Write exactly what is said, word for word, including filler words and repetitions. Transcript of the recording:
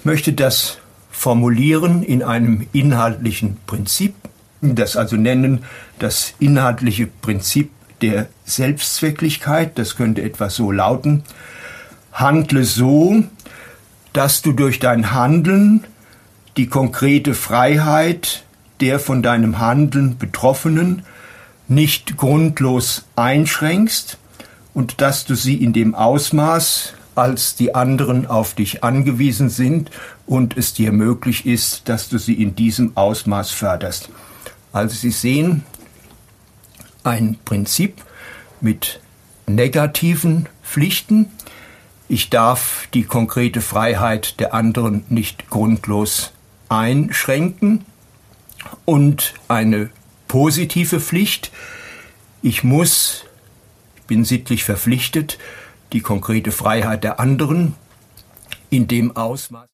möchte das formulieren in einem inhaltlichen Prinzip, das also nennen das inhaltliche Prinzip der Selbstzwecklichkeit. Das könnte etwa so lauten: Handle so, dass du durch dein Handeln die konkrete Freiheit der von deinem Handeln Betroffenen nicht grundlos einschränkst und dass du sie in dem Ausmaß, als die anderen auf dich angewiesen sind und es dir möglich ist, dass du sie in diesem Ausmaß förderst. Also Sie sehen, ein Prinzip mit negativen Pflichten. Ich darf die konkrete Freiheit der anderen nicht grundlos einschränken. Und eine positive Pflicht. Ich muss, ich bin sittlich verpflichtet, die konkrete Freiheit der anderen in dem Ausmaß